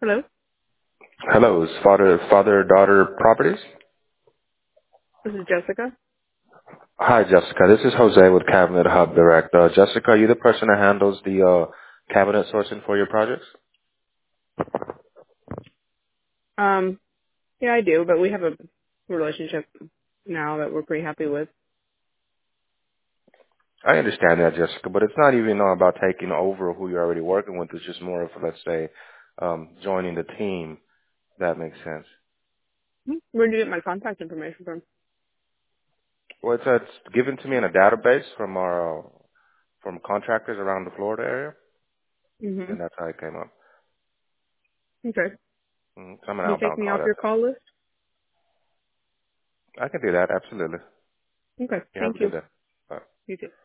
Hello, Hello, is father-daughter properties? this is Jessica. Hi, Jessica. This is Jose with Cabinet Hub Direct. Jessica, are you the person that handles the cabinet sourcing for your projects? Yeah, I do, but we have a relationship now that we're pretty happy with. I understand that, Jessica, but it's not even about taking over who you're already working with. It's just more of, let's say, joining the team. That makes sense. Where did you get my contact information from? Well, it's given to me in a database from our from contractors around the Florida area, and Mm-hmm. that's how it came up. Okay. I'm an Can you take outbound me call. off your call list? I can do that, absolutely. Okay. You have a Thank good you. day. Bye. You too.